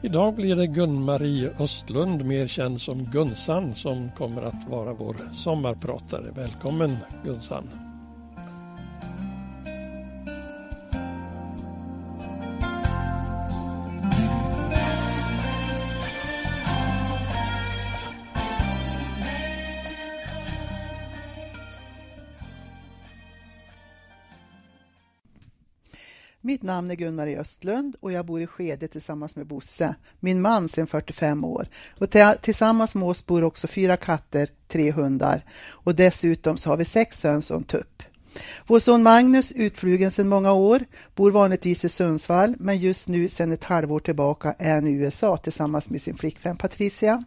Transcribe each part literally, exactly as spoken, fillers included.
Idag blir det Gun-Marie Östlund, mer känd som Gunsan, som kommer att vara vår sommarpratare. Välkommen Gunsan! Mitt namn är Gun-Marie Östlund och jag bor i Skede tillsammans med Bosse, min man sedan fyrtiofem år. Och t- tillsammans med oss bor också fyra katter, tre hundar och dessutom så har vi sex höns och en tupp. Vår son Magnus, utflugen sedan många år, bor vanligtvis i Sundsvall, men just nu sedan ett halvår tillbaka är han i U S A tillsammans med sin flickvän Patricia.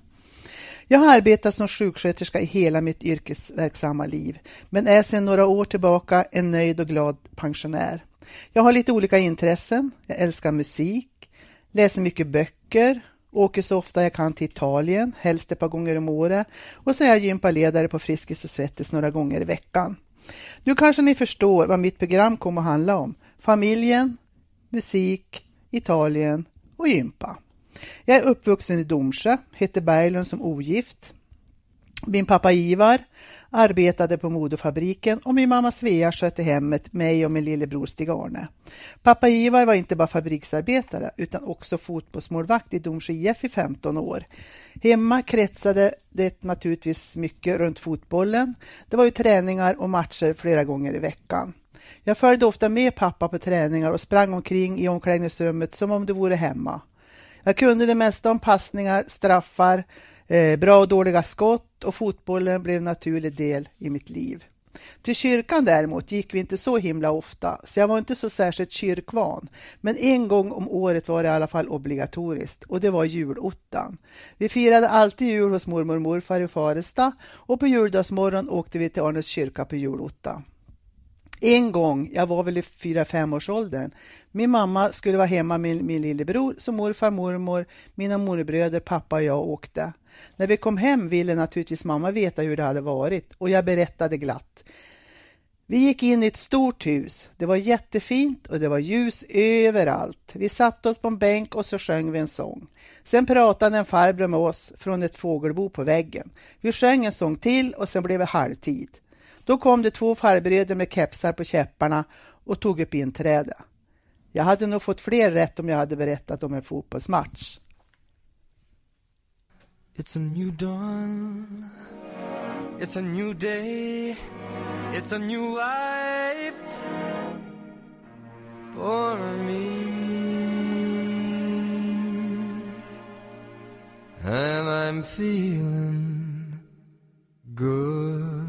Jag har arbetat som sjuksköterska i hela mitt yrkesverksamma liv, men är sedan några år tillbaka en nöjd och glad pensionär. Jag har lite olika intressen. Jag älskar musik, läser mycket böcker, åker så ofta jag kan till Italien, helst ett par gånger om året, och så är jag gympaledare på Friskis och Svettis några gånger i veckan. Nu kanske ni förstår vad mitt program kommer att handla om. Familjen, musik, Italien och gympa. Jag är uppvuxen i Domsjö, heter Berglund som ogift. Min pappa Ivar arbetade på modefabriken och min mamma Svea skötte hemmet, mig och min lillebror Stig-Arne. Pappa Ivar var inte bara fabriksarbetare utan också fotbollsmålvakt i Domsjö I F i femton år. Hemma kretsade det naturligtvis mycket runt fotbollen. Det var ju träningar och matcher flera gånger i veckan. Jag följde ofta med pappa på träningar och sprang omkring i omklädningsrummet som om det vore hemma. Jag kunde det mesta om passningar, straffar, Eh, bra och dåliga skott, och fotbollen blev en naturlig del i mitt liv. Till kyrkan däremot gick vi inte så himla ofta, så jag var inte så särskilt kyrkvan. Men en gång om året var det i alla fall obligatoriskt, och det var julottan. Vi firade alltid jul hos mormor och morfar i Faresta, och på juldagsmorgon åkte vi till Arnes kyrka på julotta. En gång, jag var väl i fyra fem års åldern, min mamma skulle vara hemma med min lillebror, så morfar, mormor, mina morbröder, pappa och jag åkte. När vi kom hem ville naturligtvis mamma veta hur det hade varit, och jag berättade glatt. Vi gick in i ett stort hus, det var jättefint och det var ljus överallt. Vi satte oss på en bänk och så sjöng vi en sång. Sen pratade en farbror med oss från ett fågelbo på väggen. Vi sjöng en sång till och sen blev det halvtid. Då kom det två farbröder med kepsar på käpparna och tog upp inträde. Jag hade nog fått fler rätt om jag hade berättat om en fotbollsmatch. It's a new dawn, it's a new day, it's a new life for me. And I'm feeling good.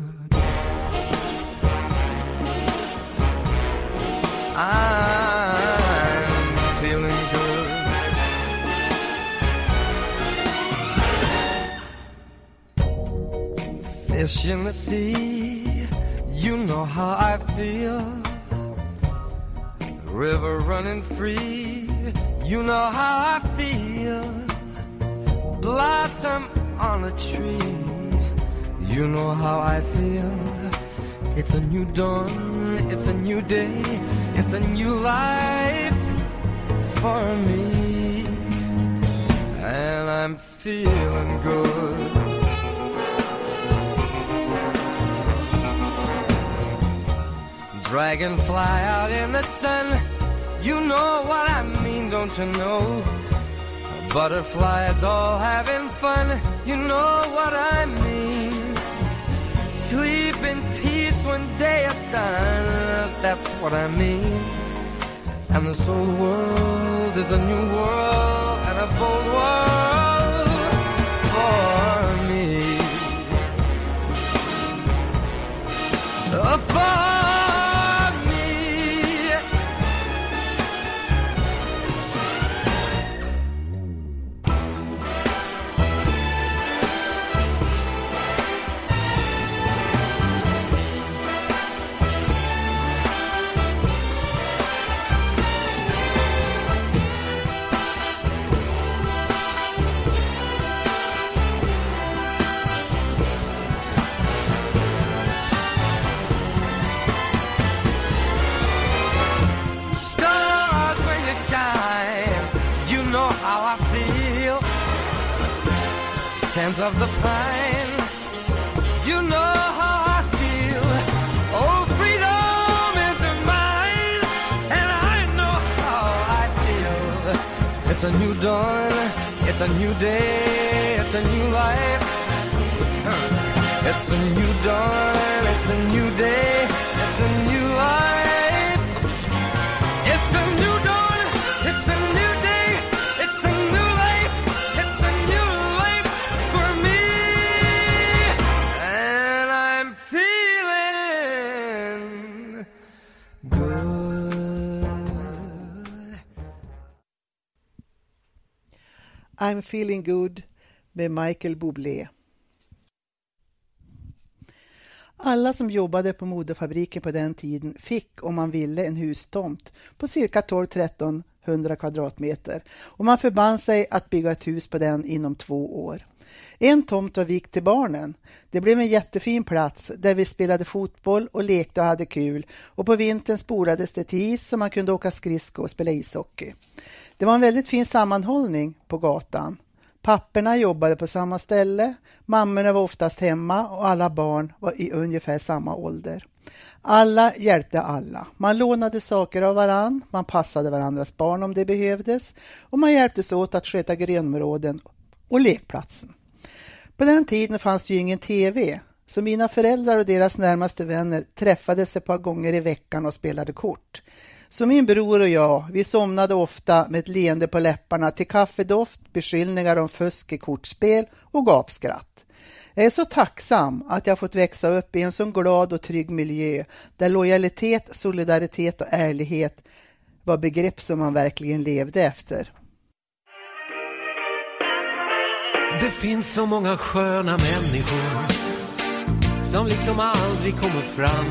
I'm feeling good. Fish in the sea, you know how I feel. River running free, you know how I feel. Blossom on a tree, you know how I feel. It's a new dawn, it's a new day, it's a new life for me. And I'm feeling good. Dragonfly out in the sun, you know what I mean, don't you know? Butterflies all having fun, you know what I mean. Sleep in peace when day is done, that's what I mean. And this whole world is a new world and a bold world for me. Uh, for scent of the pine. You know how I feel. Oh, freedom is mine, and I know how I feel. It's a new dawn, it's a new day, it's a new life. It's a new dawn, it's a new day, it's a new life. It's a new dawn, it's a new day, it's a new life. It's a new life for me, and I'm feeling good. I'm feeling good med Michael Bublé. Alla som jobbade på modefabriken på den tiden fick, om man ville, en hustomt på cirka tolv till tretton hundra kvadratmeter, och man förband sig att bygga ett hus på den inom två år. En tomt var vikt till barnen. Det blev en jättefin plats där vi spelade fotboll och lekte och hade kul, och på vintern spolades det till is så man kunde åka skridsko och spela ishockey. Det var en väldigt fin sammanhållning på gatan. Papporna jobbade på samma ställe, mammorna var oftast hemma och alla barn var i ungefär samma ålder. Alla hjälpte alla. Man lånade saker av varann, man passade varandras barn om det behövdes, och man hjälptes åt att sköta grönområden och lekplatsen. På den tiden fanns det ju ingen tv, så mina föräldrar och deras närmaste vänner träffades ett par gånger i veckan och spelade kort. Så min bror och jag, vi somnade ofta med ett leende på läpparna till kaffedoft, beskyllningar om fusk i kortspel och gapskratt. Jag är så tacksam att jag fått växa upp i en så glad och trygg miljö där lojalitet, solidaritet och ärlighet var begrepp som man verkligen levde efter. Det finns så många sköna människor som liksom aldrig kommer fram.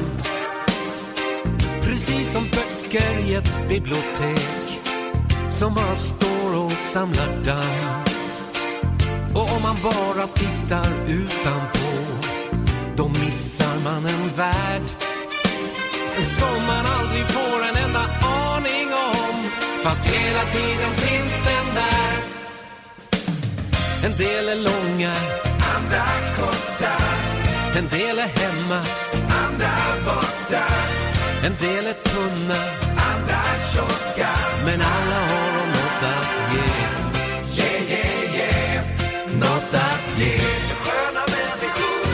Precis som böcker i ett bibliotek som bara står och samlar damm. Och om man bara tittar utanpå, då missar man en värld som man aldrig får en enda aning om, fast hela tiden finns den där. En del är långa, andra korta. En del är hemma, andra borta. En del är tunna, andra tjocka. Men alla har de något att ge. Yeah, yeah, yeah. Något att ge. Sköna människor.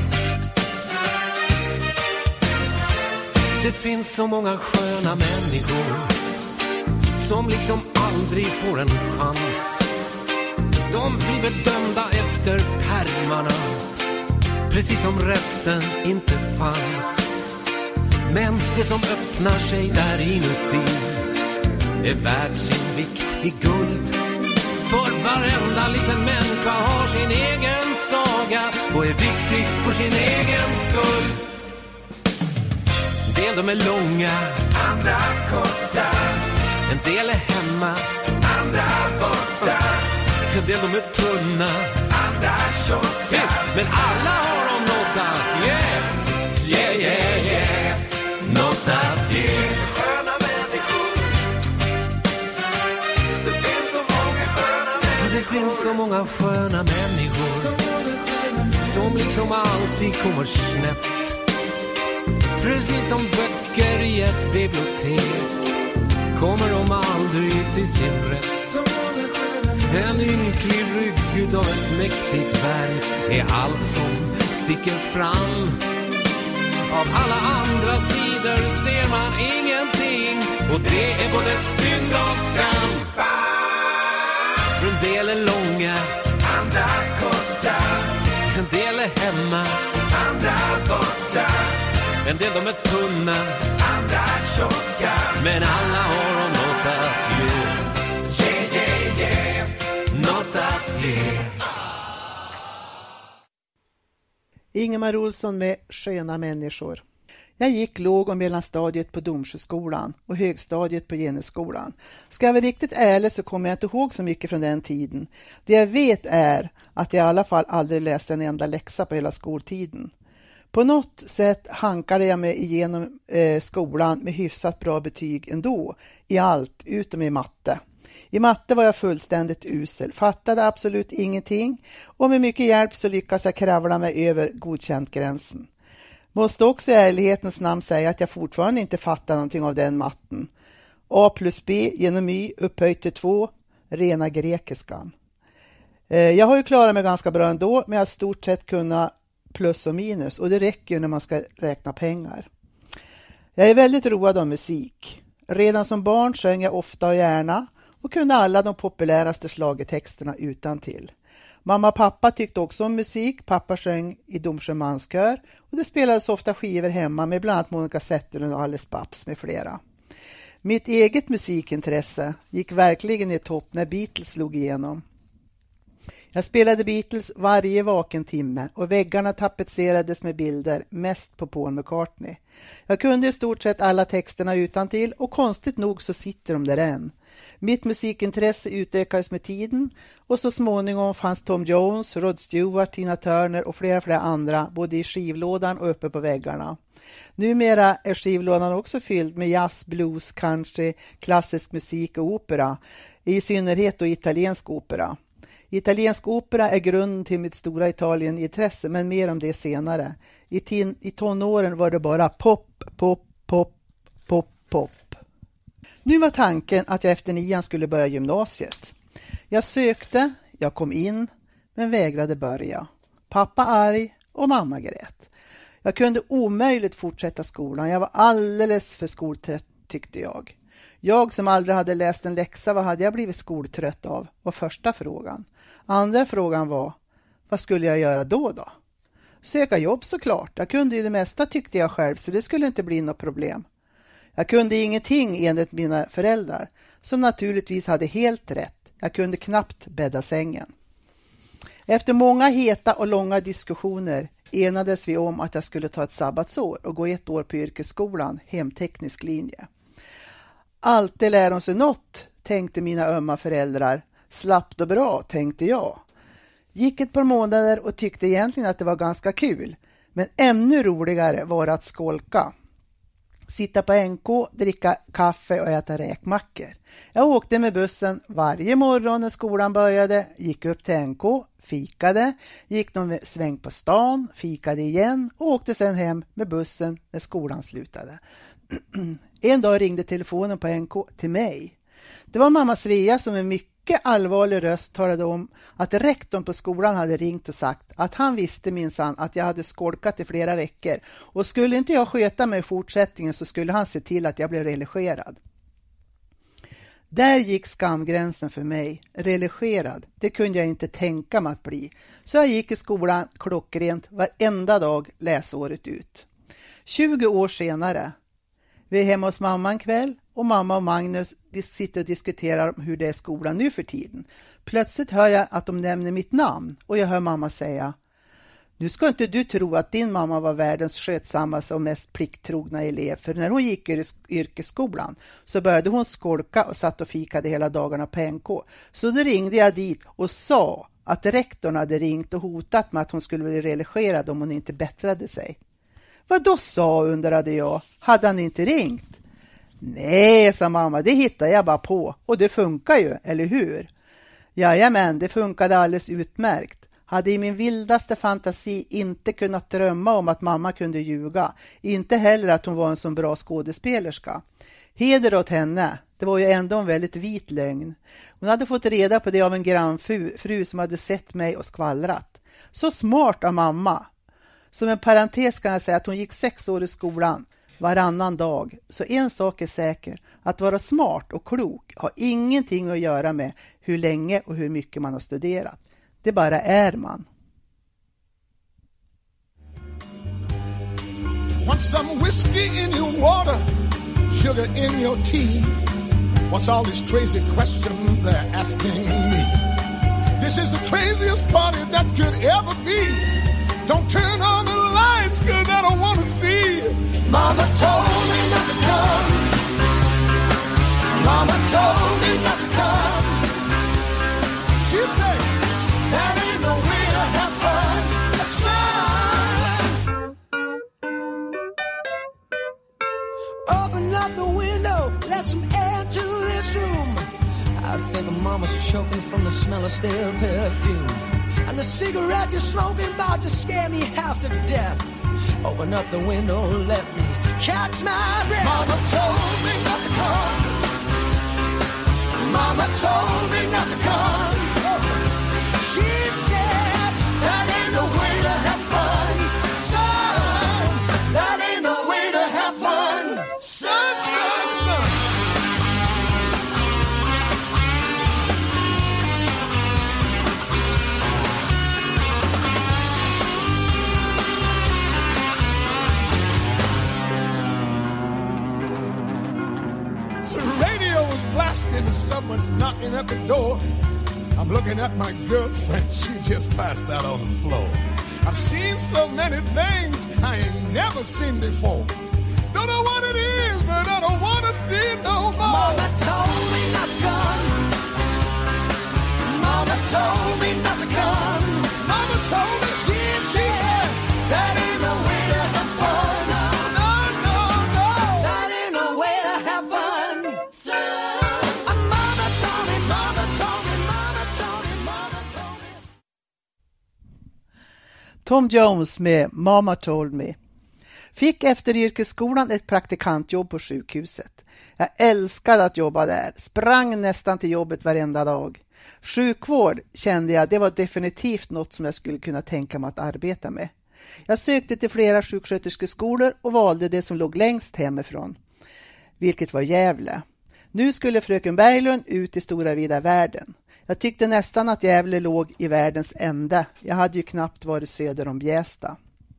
Det finns så många sköna människor som liksom aldrig får en chans. De blir bedömda efter pärmarna, precis som resten inte fanns. Men det som öppnar sig där inuti är värt sin vikt i guld. För varenda liten människa har sin egen saga och är viktig för sin egen skull. En del de är långa, andra korta. En del är hemma, andra borta. En del de är tunna, andra tjocka. Men alla har de något att ge. Yeah, yeah, yeah. Något att ge. Sköna människor. Det finns så många sköna människor. Det finns så många sköna människor som liksom alltid kommer snett. Precis som böcker i ett bibliotek kommer de aldrig till sin rätt. En ynklig rygg utav ett mäktigt verk är allt som sticker fram. Av alla andra sidor ser man ingenting, och det är både synd och skam. En del är långa, andra korta. En del är hemma, andra borta. En del de är tunna, andra tjocka. Men alla har de något att ge. Yeah, yeah, yeah. Något att ge. Ingemar Olsson med Sköna människor. Jag gick låg- och mellanstadiet på Domsjöskolan och högstadiet på Genusskolan. Ska jag vara riktigt ärlig så kommer jag inte ihåg så mycket från den tiden. Det jag vet är att jag i alla fall aldrig läste en enda läxa på hela skoltiden. På något sätt hankade jag mig igenom eh, skolan med hyfsat bra betyg ändå, i allt utom i matte. I matte var jag fullständigt usel, fattade absolut ingenting och med mycket hjälp så lyckas jag kravla mig över godkänt-gränsen. Måste också i ärlighetens namn säga att jag fortfarande inte fattar någonting av den matten. A plus B genom Y upphöjt till två, rena grekiskan. Jag har ju klarat mig ganska bra ändå, men jag har stort sett kunnat plus och minus och det räcker ju när man ska räkna pengar. Jag är väldigt road av musik. Redan som barn sjöng jag ofta och gärna och kunde alla de populäraste schlagertexterna utan till. Mamma och pappa tyckte också om musik. Pappa sjöng i Domsjömanskör och det spelades ofta skivor hemma med bland annat Monica Zetterlund och Alice Babs med flera. Mitt eget musikintresse gick verkligen i topp när Beatles slog igenom. Jag spelade Beatles varje vaken timme och väggarna tapetserades med bilder, mest på Paul McCartney. Jag kunde i stort sett alla texterna utantill och konstigt nog så sitter de där än. Mitt musikintresse utökades med tiden och så småningom fanns Tom Jones, Rod Stewart, Tina Turner och flera flera andra både i skivlådan och uppe på väggarna. Numera är skivlådan också fylld med jazz, blues, country, klassisk musik och opera, i synnerhet och italiensk opera. Italiensk opera är grunden till mitt stora Italienintresse, men mer om det senare. I, tin- I tonåren var det bara pop, pop, pop, pop, pop. Nu var tanken att jag efter nian skulle börja gymnasiet. Jag sökte, jag kom in, men vägrade börja. Pappa arg och mamma grät. Jag kunde omöjligt fortsätta skolan. Jag var alldeles för skoltrött tyckte jag. Jag som aldrig hade läst en läxa, vad hade jag blivit skoltrött av? Var första frågan. Andra frågan var, vad skulle jag göra då då? Söka jobb såklart. Jag kunde ju det mesta tyckte jag själv så det skulle inte bli något problem. Jag kunde ingenting enligt mina föräldrar som naturligtvis hade helt rätt. Jag kunde knappt bädda sängen. Efter många heta och långa diskussioner enades vi om att jag skulle ta ett sabbatsår och gå ett år på yrkesskolan, hemteknisk linje. Alltid lär de sig något, tänkte mina ömma föräldrar. Slappt och bra, tänkte jag. Gick ett par månader och tyckte egentligen att det var ganska kul. Men ännu roligare var att skolka. Sitta på N K, dricka kaffe och äta räkmackor. Jag åkte med bussen varje morgon när skolan började, gick upp till N K, fikade, gick någon sväng på stan, fikade igen och åkte sedan hem med bussen när skolan slutade. En dag ringde telefonen på N K till mig. Det var mamma Svea som med mycket allvarlig röst talade om att rektorn på skolan hade ringt och sagt att han visste minsann att jag hade skolkat i flera veckor och skulle inte jag sköta mig i fortsättningen så skulle han se till att jag blev religerad. Där gick skamgränsen för mig. Religerad, det kunde jag inte tänka mig att bli. Så jag gick i skolan klockrent varenda dag läsåret ut. tjugo år senare. Vi är hemma hos mamma en kväll och mamma och Magnus sitter och diskuterar hur det är skolan nu för tiden. Plötsligt hör jag att de nämner mitt namn och jag hör mamma säga: nu ska inte du tro att din mamma var världens skötsammaste och mest plikttrogna elev, för när hon gick i yrkesskolan så började hon skolka och satt och fikade hela dagarna på N K. Så då ringde jag dit och sa att rektorn hade ringt och hotat med att hon skulle bli religerad om hon inte bättrade sig. Vad då sa, undrade jag. Hade han inte ringt? Nej, sa mamma, det hittade jag bara på. Och det funkar ju, eller hur? Jajamän, det funkade alldeles utmärkt. Hade i min vildaste fantasi inte kunnat drömma om att mamma kunde ljuga. Inte heller att hon var en så bra skådespelerska. Heder åt henne. Det var ju ändå en väldigt vit lögn. Hon hade fått reda på det av en grannfru fru som hade sett mig och skvallrat. Så smart av mamma. Som en parentes kan jag säga att hon gick sex år i skolan varannan dag. Så en sak är säker, att vara smart och klok har ingenting att göra med hur länge och hur mycket man har studerat. Det bara är man. Want some whiskey in your water, sugar in your tea. What's all these crazy questions they're asking me? This is the craziest party that could ever be. Don't turn on the lights, cause I don't want to see. Mama told me not to come. Mama told me not to come. She said, that ain't no way to have fun. Son, open up the window, let some air to this room. I smell of stale perfume. And the cigarette you're smoking about to scare me half to death. Open up the window, let me catch my breath. Mama told me not to come. Mama told me not to come. She said that ain't the way to have fun. Son, that ain't the way to have fun. Son, son, son. Blasting and someone's knocking at the door. I'm looking at my girlfriend. She just passed out on the floor. I've seen so many things I ain't never seen before. Don't know what it is, but I don't want to see it no more. Mama told me not to come. Mama told me not to come. Mama told me she, she said that ain't no way to have fun. No, no, no. That ain't no way to have fun. Son. Tom Jones med Mama Told Me. Fick efter yrkesskolan ett praktikantjobb på sjukhuset. Jag älskade att jobba där. Sprang nästan till jobbet varenda dag. Sjukvård kände jag, det var definitivt något som jag skulle kunna tänka mig att arbeta med. Jag sökte till flera sjuksköterskeskolor och valde det som låg längst hemifrån, vilket var Gävle. Nu skulle fröken Berglund ut i stora vida världen. Jag tyckte nästan att Gävle låg i världens ände. Jag hade ju knappt varit söder om Bjästa.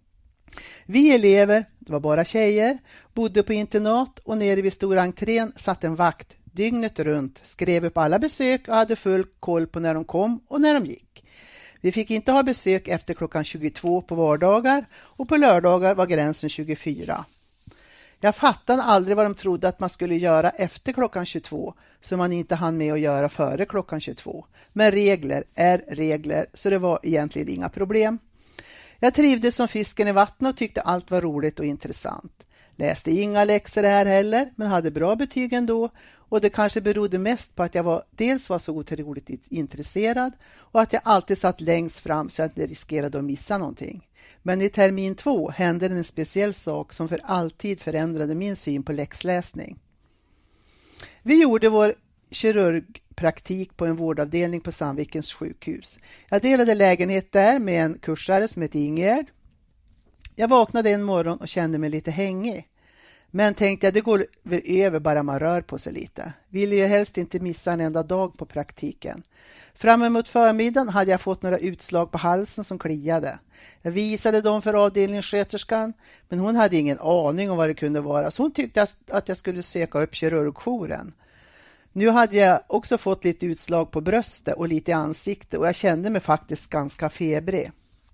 Vi elever, det var bara tjejer, bodde på internat och nere vid stora entrén satt en vakt dygnet runt, skrev upp alla besök och hade full koll på när de kom och när de gick. Vi fick inte ha besök efter klockan tjugotvå på vardagar och på lördagar var gränsen tjugofyra. Jag fattade aldrig vad de trodde att man skulle göra efter klockan tjugotvå som man inte hann med att göra före klockan tjugotvå. Men regler är regler, så det var egentligen inga problem. Jag trivdes som fisken i vattnet och tyckte allt var roligt och intressant. Läste inga läxor här heller, men hade bra betyg ändå. Och det kanske berodde mest på att jag var, dels var så otroligt intresserad och att jag alltid satt längst fram så att jag inte riskerade att missa någonting. Men i termin två hände en speciell sak som för alltid förändrade min syn på läxläsning. Vi gjorde vår kirurgpraktik på en vårdavdelning på Sandvikens sjukhus. Jag delade lägenhet där med en kursare som hette Ingerd. Jag vaknade en morgon och kände mig lite hängig. Men tänkte jag, det går väl över bara man rör på sig lite. Ville ju helst inte missa en enda dag på praktiken. Fram emot förmiddagen hade jag fått några utslag på halsen som kliade. Jag visade dem för avdelningssköterskan, men hon hade ingen aning om vad det kunde vara. Så hon tyckte att jag skulle söka upp kirurgjouren. Nu hade jag också fått lite utslag på bröstet och lite i ansiktet och jag kände mig faktiskt ganska febrig.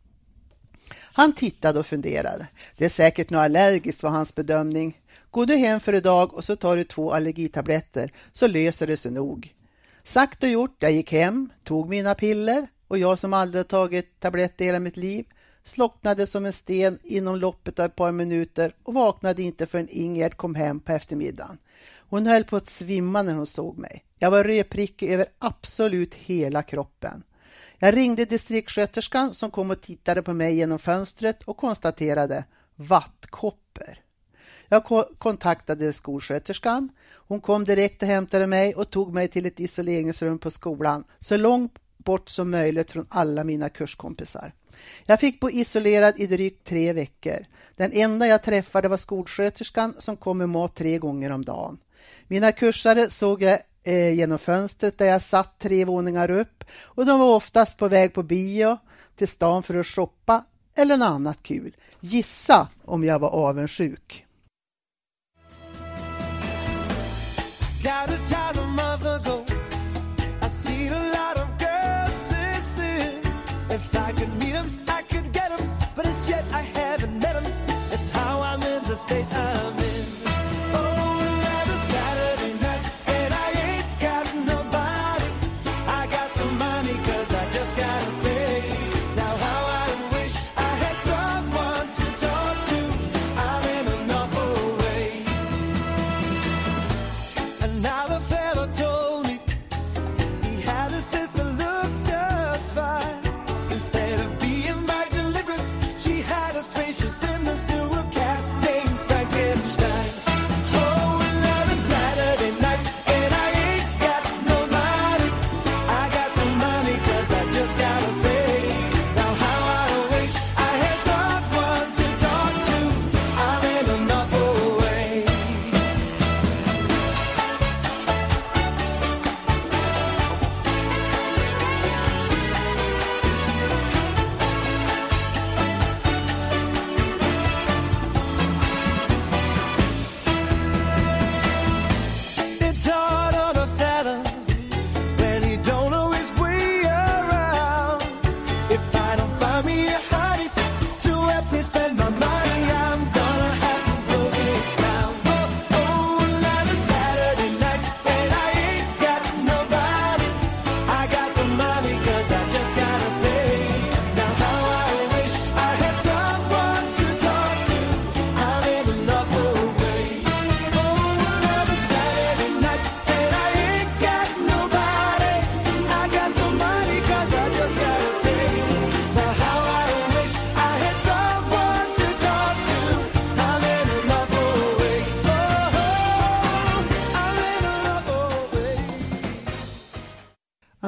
Han tittade och funderade. Det är säkert något allergiskt, var hans bedömning. Gå du hem för idag och så tar du två allergitabletter så löser det sig nog. Sagt och gjort, jag gick hem, tog mina piller och jag som aldrig tagit tabletter i hela mitt liv slocknade som en sten inom loppet av ett par minuter och vaknade inte förrän Ingerd kom hem på eftermiddagen. Hon höll på att svimma när hon såg mig. Jag var rödprickig över absolut hela kroppen. Jag ringde distriktssköterskan som kom och tittade på mig genom fönstret och konstaterade vattkoppor. Jag ko- kontaktade skolsköterskan. Hon kom direkt och hämtade mig och tog mig till ett isoleringsrum på skolan så långt bort som möjligt från alla mina kurskompisar. Jag fick bo isolerad i drygt tre veckor. Den enda jag träffade var skolsköterskan som kom med mat tre gånger om dagen. Mina kursare såg jag eh, genom fönstret där jag satt tre våningar upp och de var oftast på väg på bio till stan för att shoppa eller något annat kul. Gissa om jag var avundsjuk. Got a time a month ago. I seen a lot of girls since then. If I could meet them, I could get them. But as yet I haven't met them. It's how I'm in the state I'm in. Oh, another Saturday night. And I ain't got nobody. I got some money cause I just gotta pay. Now how I wish I had someone to talk to. I'm in an awful way. And now the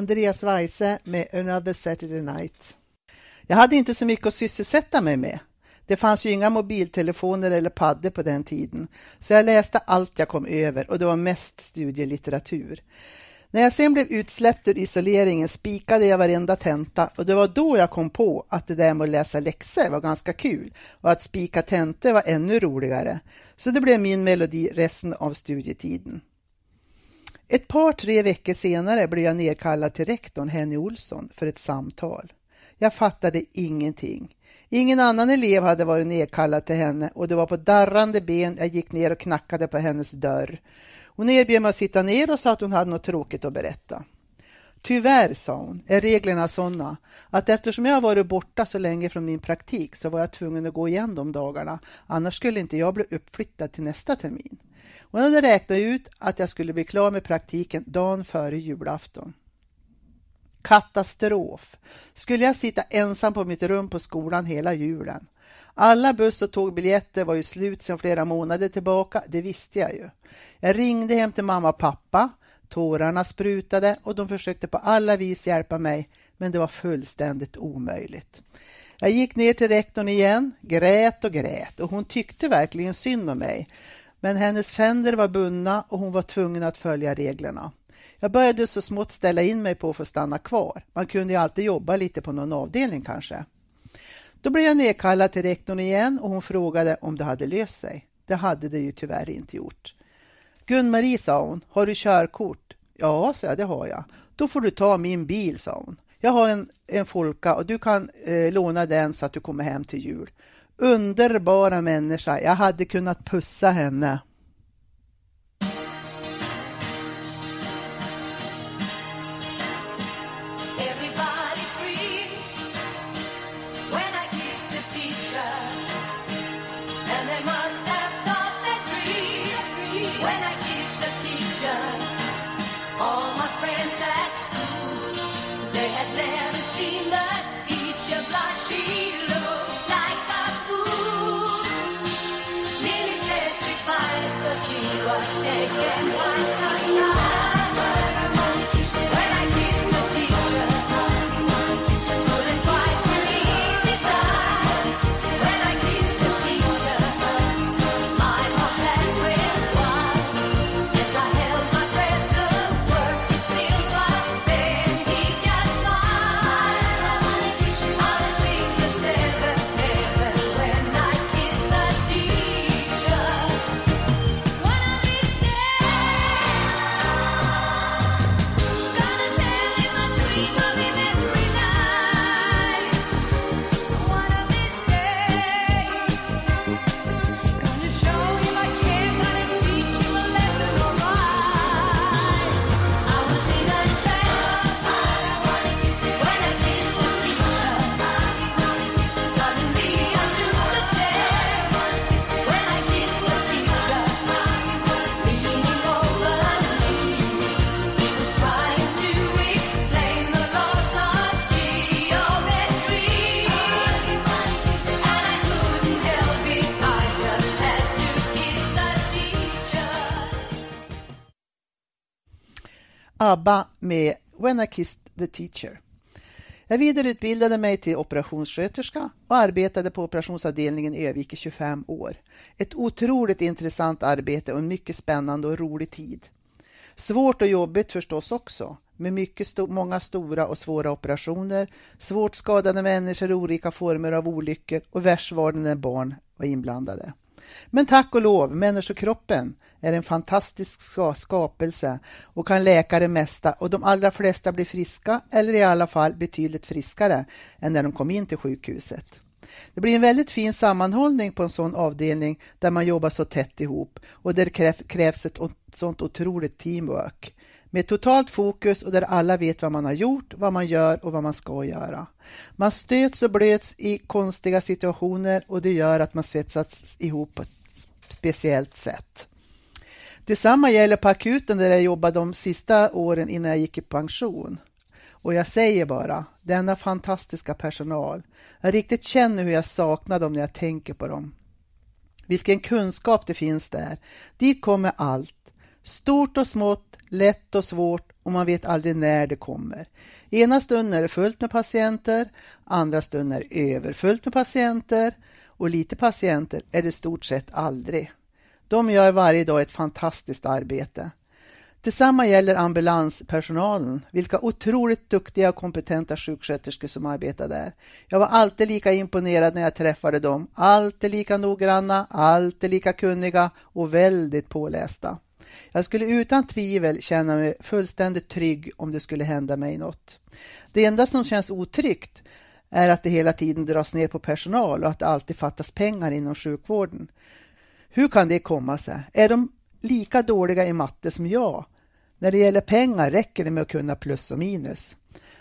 Andreas Weise med Another Saturday Night. Jag hade inte så mycket att sysselsätta mig med. Det fanns ju inga mobiltelefoner eller paddor på den tiden, så jag läste allt jag kom över och det var mest studielitteratur. När jag sen blev utsläppt ur isoleringen spikade jag varenda tenta och det var då jag kom på att det där med att läsa läxor var ganska kul och att spika tentor var ännu roligare. Så det blev min melodi resten av studietiden. Ett par, tre veckor senare blev jag nedkallad till rektorn Henny Olsson för ett samtal. Jag fattade ingenting. Ingen annan elev hade varit nedkallad till henne och det var på darrande ben jag gick ner och knackade på hennes dörr. Hon erbjöd mig att sitta ner och sa att hon hade något tråkigt att berätta. Tyvärr, sa hon, är reglerna sådana att eftersom jag har varit borta så länge från min praktik så var jag tvungen att gå igen de dagarna. Annars skulle inte jag bli uppflyttad till nästa termin. Hon hade räknat ut att jag skulle bli klar med praktiken dagen före julafton. Katastrof. Skulle jag sitta ensam på mitt rum på skolan hela julen? Alla buss- och tågbiljetter var ju slut sedan flera månader tillbaka, det visste jag ju. Jag ringde hem till mamma och pappa, tårarna sprutade och de försökte på alla vis hjälpa mig, men det var fullständigt omöjligt. Jag gick ner till rektorn igen, grät och grät och hon tyckte verkligen synd om mig. Men hennes fänder var bundna och hon var tvungen att följa reglerna. Jag började så smått ställa in mig på att få stanna kvar. Man kunde ju alltid jobba lite på någon avdelning kanske. Då blev jag nedkallad till rektorn igen och hon frågade om det hade löst sig. Det hade det ju tyvärr inte gjort. Gun-Marie, sa hon, har du körkort? Ja, sa jag, det har jag. Då får du ta min bil, sa hon. Jag har en, en Folka och du kan eh, låna den så att du kommer hem till jul. Underbara människa, jag hade kunnat pussa henne. ABBA med When I Kissed the Teacher. Jag vidareutbildade mig till operationssköterska och arbetade på operationsavdelningen i Övik i tjugofem år. Ett otroligt intressant arbete och en mycket spännande och rolig tid. Svårt och jobbigt förstås också, med mycket sto- många stora och svåra operationer, svårt skadade människor i olika former av olyckor och värst var det när barn var inblandade. Men tack och lov, människokroppen är en fantastisk skapelse och kan läka det mesta och de allra flesta blir friska eller i alla fall betydligt friskare än när de kom in till sjukhuset. Det blir en väldigt fin sammanhållning på en sån avdelning där man jobbar så tätt ihop och där det krävs ett sånt otroligt teamwork. Med totalt fokus och där alla vet vad man har gjort, vad man gör och vad man ska göra. Man stöts och blöts i konstiga situationer och det gör att man svetsats ihop på ett speciellt sätt. Detsamma gäller på akuten där jag jobbade de sista åren innan jag gick i pension. Och jag säger bara, denna fantastiska personal. Jag riktigt känner hur jag saknar dem när jag tänker på dem. Vilken kunskap det finns där. Dit kommer allt. Stort och smått, lätt och svårt och man vet aldrig när det kommer. Ena stunden är det fullt med patienter, andra stunden är det överfullt med patienter och lite patienter är det stort sett aldrig. De gör varje dag ett fantastiskt arbete. Detsamma gäller ambulanspersonalen, vilka otroligt duktiga och kompetenta sjuksköterskor som arbetar där. Jag var alltid lika imponerad när jag träffade dem, alltid lika noggranna, alltid lika kunniga och väldigt pålästa. Jag skulle utan tvivel känna mig fullständigt trygg om det skulle hända mig något. Det enda som känns otryggt är att det hela tiden dras ner på personal och att det alltid fattas pengar inom sjukvården. Hur kan det komma sig? Är de lika dåliga i matte som jag? När det gäller pengar räcker det med att kunna plus och minus.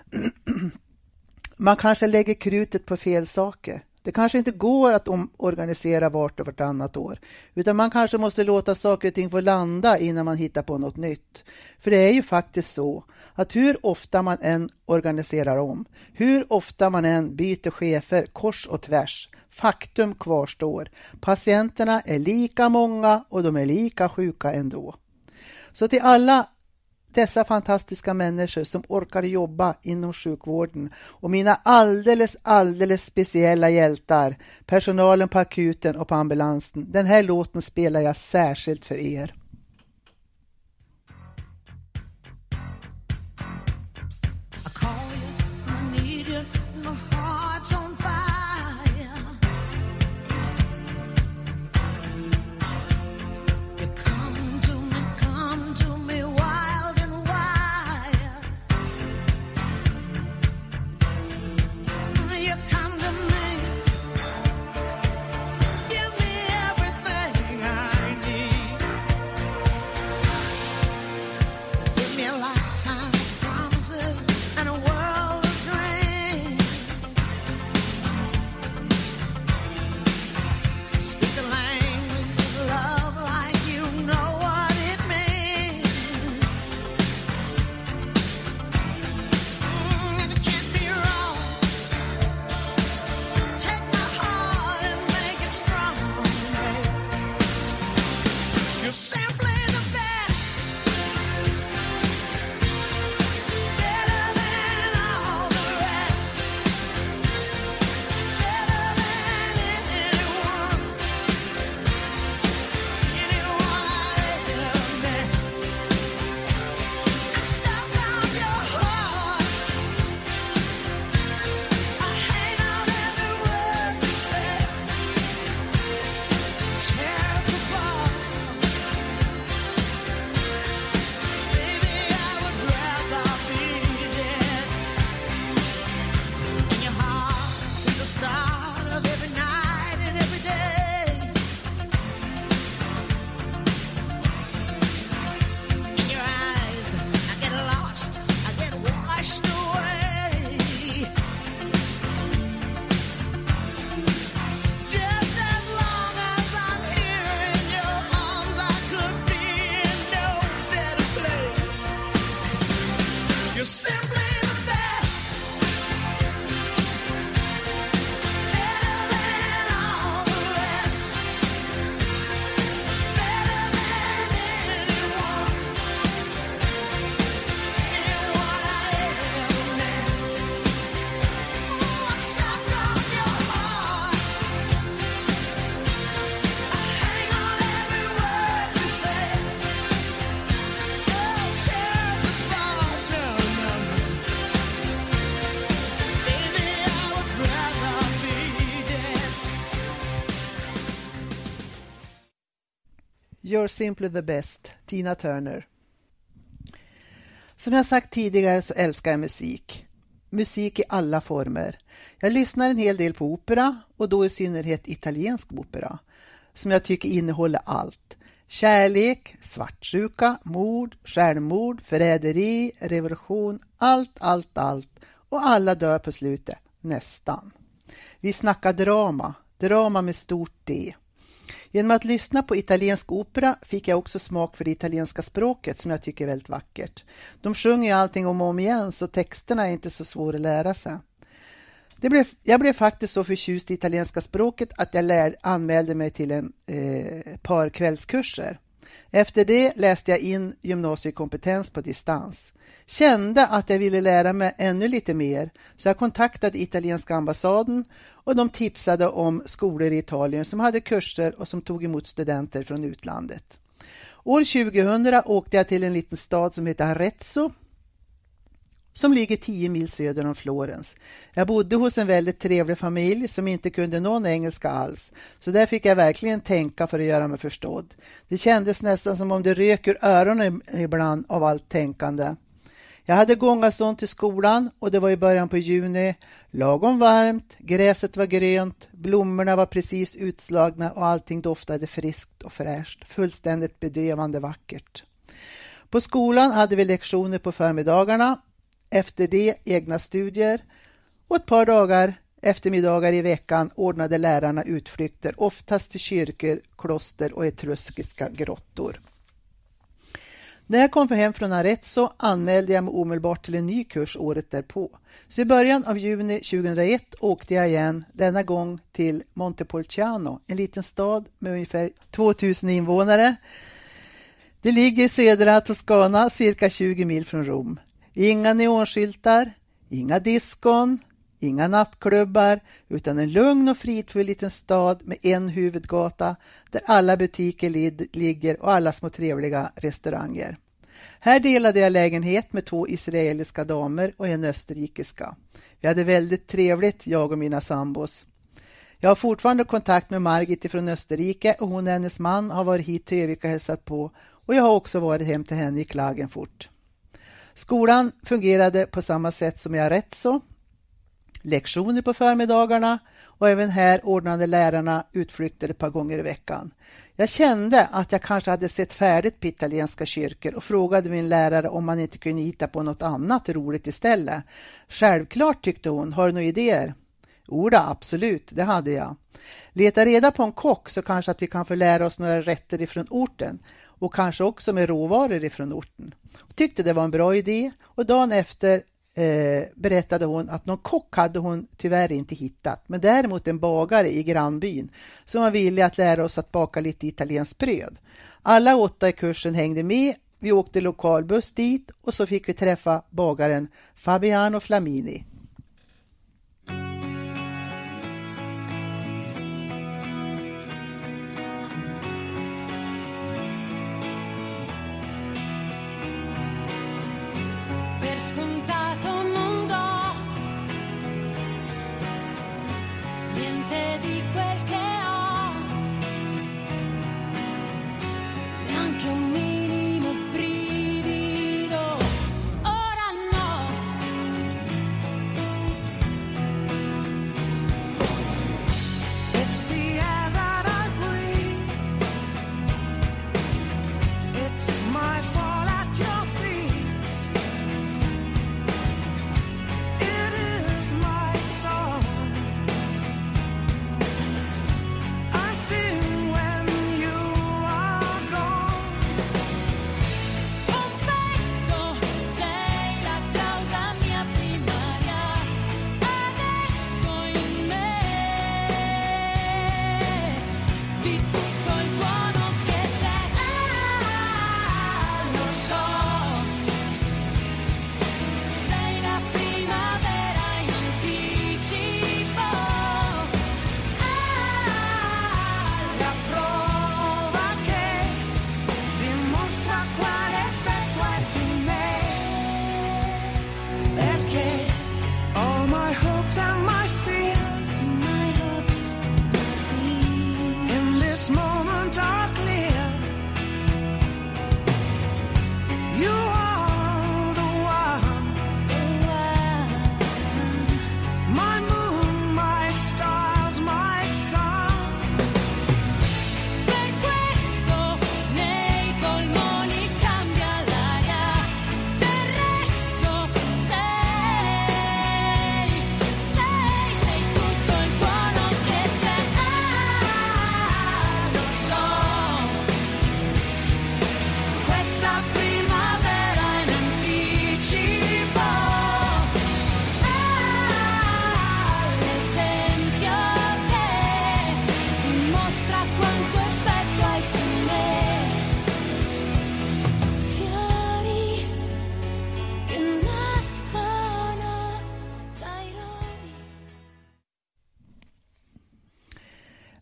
Man kanske lägger krutet på fel saker. Det kanske inte går att omorganisera vart och vartannat år. Utan man kanske måste låta saker och ting få landa innan man hittar på något nytt. För det är ju faktiskt så att hur ofta man än organiserar om, hur ofta man än byter chefer kors och tvärs, faktum kvarstår. Patienterna är lika många och de är lika sjuka ändå. Så till alla dessa fantastiska människor som orkar jobba inom sjukvården och mina alldeles, alldeles speciella hjältar, personalen på akuten och på ambulansen. Den här låten spelar jag särskilt för er. You're simply the best, Tina Turner. Som jag sagt tidigare så älskar jag musik. Musik i alla former. Jag lyssnar en hel del på opera och då i synnerhet italiensk opera. Som jag tycker innehåller allt. Kärlek, svartsjuka, mord, självmord, förräderi, revolution. Allt, allt, allt. Och alla dör på slutet. Nästan. Vi snackar drama. Drama med stort D. Genom att lyssna på italiensk opera fick jag också smak för det italienska språket som jag tycker är väldigt vackert. De sjunger ju allting om och om igen så texterna är inte så svåra att lära sig. Det blev, jag blev faktiskt så förtjust i italienska språket att jag lär, anmälde mig till en eh, par kvällskurser. Efter det läste jag in gymnasiekompetens på distans. Kände att jag ville lära mig ännu lite mer, så jag kontaktade italienska ambassaden och de tipsade om skolor i Italien som hade kurser och som tog emot studenter från utlandet. År tjugohundra åkte jag till en liten stad som heter Arezzo, som ligger tio mil söder om Florens. Jag bodde hos en väldigt trevlig familj som inte kunde någon engelska alls, så där fick jag verkligen tänka för att göra mig förstådd. Det kändes nästan som om det rök ur öronen ibland av allt tänkande. Jag hade gångavstånd till skolan och det var i början på juni, lagom varmt, gräset var grönt, blommorna var precis utslagna och allting doftade friskt och fräscht, fullständigt bedövande vackert. På skolan hade vi lektioner på förmiddagarna, efter det egna studier och ett par dagar eftermiddagar i veckan ordnade lärarna utflykter, oftast till kyrkor, kloster och etruskiska grottor. När jag kom hem från Arezzo anmälde jag mig omedelbart till en ny kurs året därpå. Så i början av juni tjugohundraett åkte jag igen, denna gång till Montepulciano, en liten stad med ungefär tvåtusen invånare. Det ligger i södra Toscana, cirka tjugo mil från Rom. Inga neonskyltar, inga diskon, inga nattklubbar, utan en lugn och fridfull liten stad med en huvudgata där alla butiker lid- ligger och alla små trevliga restauranger. Här delade jag lägenhet med två israeliska damer och en österrikiska. Vi hade väldigt trevligt, jag och mina sambos. Jag har fortfarande kontakt med Margit från Österrike och hon och hennes man har varit hit till Övik och hälsat på, och jag har också varit hem till henne i Klagenfurt. Skolan fungerade på samma sätt som i Arezzo. Lektioner på förmiddagarna och även här ordnade lärarna utflykter ett par gånger i veckan. Jag kände att jag kanske hade sett färdigt på italienska kyrkor och frågade min lärare om man inte kunde hitta på något annat roligt istället. Självklart, tyckte hon. Har du några idéer? Oda, absolut, det hade jag. Leta reda på en kock så kanske att vi kan få lära oss några rätter ifrån orten och kanske också med råvaror ifrån orten. Jag tyckte det var en bra idé och dagen efter Eh, berättade hon att någon kock hade hon tyvärr inte hittat, men däremot en bagare i grannbyn som var villig att lära oss att baka lite italienskt bröd. Alla åtta i kursen hängde med, vi åkte lokalbuss dit och så fick vi träffa bagaren Fabiano Flamini.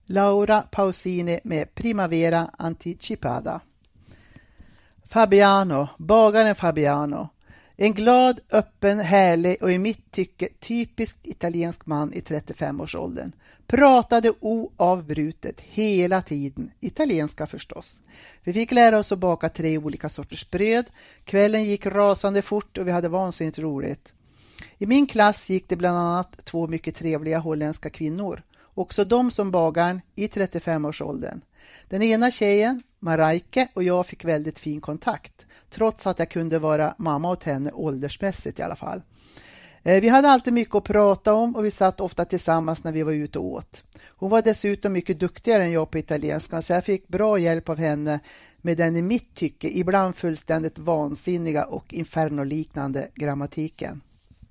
Laura Pausini med Primavera Anticipada. Fabiano, bagaren Fabiano. En glad, öppen, härlig och i mitt tycke typiskt italiensk man i trettiofem-årsåldern. Pratade oavbrutet hela tiden, italienska förstås. Vi fick lära oss att baka tre olika sorters bröd. Kvällen gick rasande fort och vi hade vansinnigt roligt. I min klass gick det bland annat två mycket trevliga holländska kvinnor. Också de som bagaren i trettiofem-årsåldern. Den ena tjejen, Marijke, och jag fick väldigt fin kontakt. Trots att jag kunde vara mamma åt henne åldersmässigt i alla fall. Vi hade alltid mycket att prata om och vi satt ofta tillsammans när vi var ute och åt. Hon var dessutom mycket duktigare än jag på italienska, så jag fick bra hjälp av henne med den i mitt tycke ibland fullständigt vansinniga och infernoliknande grammatiken.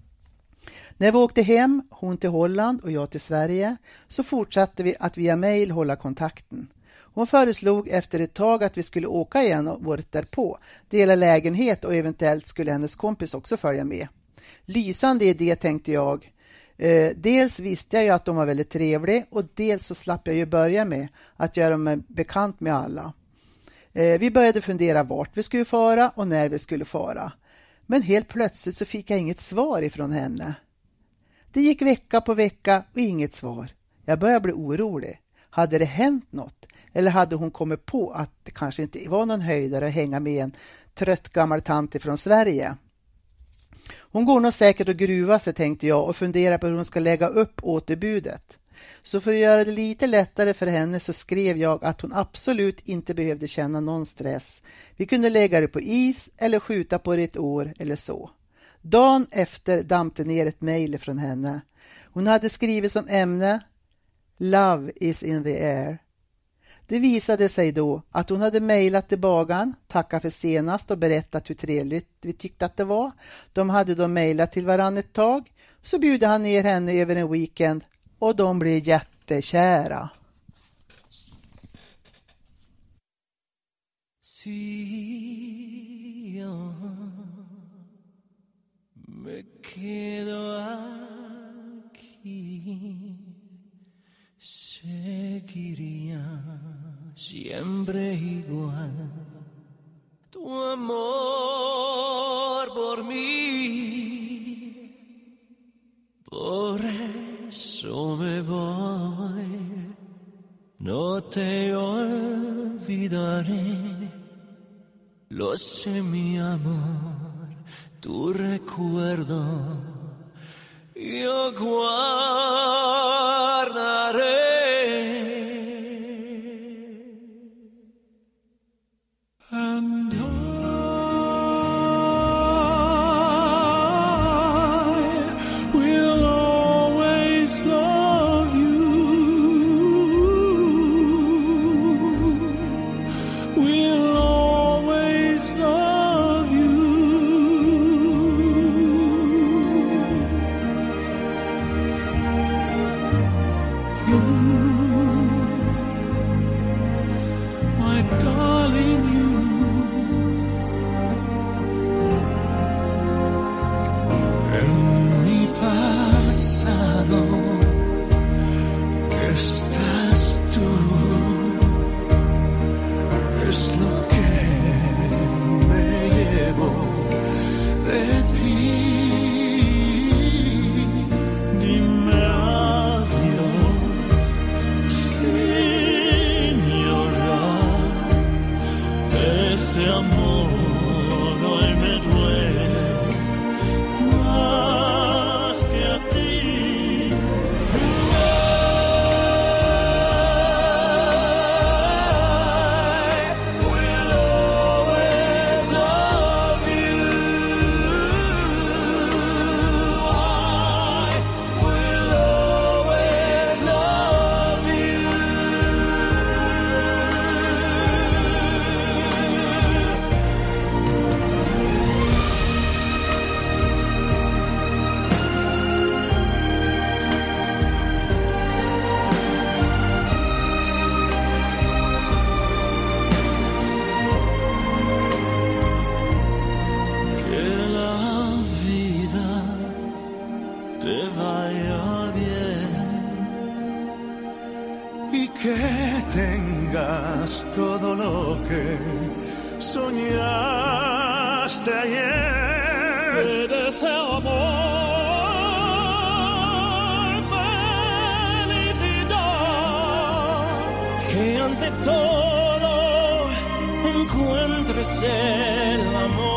När vi åkte hem, hon till Holland och jag till Sverige, så fortsatte vi att via mejl hålla kontakten. Hon föreslog efter ett tag att vi skulle åka igen och året därpå, dela lägenhet och eventuellt skulle hennes kompis också följa med. Lysande idé, tänkte jag. Eh, dels visste jag ju att de var väldigt trevliga och dels så slapp jag ju börja med att göra mig bekant med alla. Eh, vi började fundera vart vi skulle fara och när vi skulle fara. Men helt plötsligt så fick jag inget svar ifrån henne. Det gick vecka på vecka och inget svar. Jag började bli orolig. Hade det hänt något? Eller hade hon kommit på att det kanske inte var någon höjdare att hänga med en trött gammal tant från Sverige? Hon går nog säkert och gruva sig, tänkte jag, och funderar på hur hon ska lägga upp återbudet. Så för att göra det lite lättare för henne så skrev jag att hon absolut inte behövde känna någon stress. Vi kunde lägga det på is eller skjuta på det ett år eller så. Dagen efter dampte ner ett mejl från henne. Hon hade skrivit som ämne Love is in the air. Det visade sig då att hon hade mejlat till bagaren, tackat för senast och berättat hur trevligt vi tyckte att det var. De hade då mejlat till varandra ett tag, så bjude han ner henne över en weekend och de blev jättekära. Si yo me quedo aquí, seguiría siempre igual tu amor por mí. Por eso me voy, no te olvidaré. Lo sé, mi amor, tu recuerdo yo guardaré. And I will always love you. Will always love you. You, my darling, you. Estás tú, es lo que me llevo de ti. Dime adiós sin llorar. Este amor hoy me duele más que a ti. que tengas todo lo que soñaste ayer. Te deseo amor, felicidad, que ante todo encuentres el amor.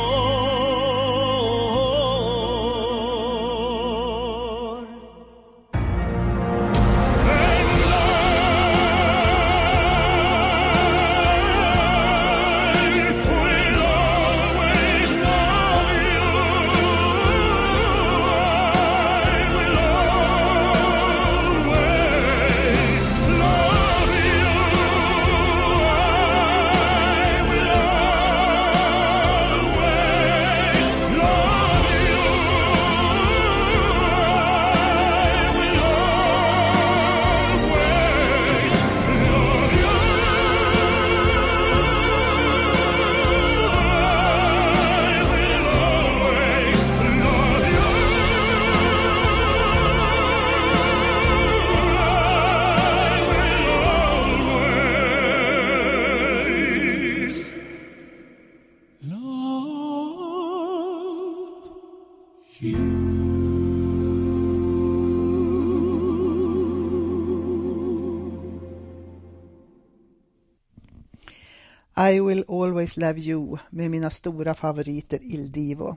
I Will Always Love You med mina stora favoriter Il Divo.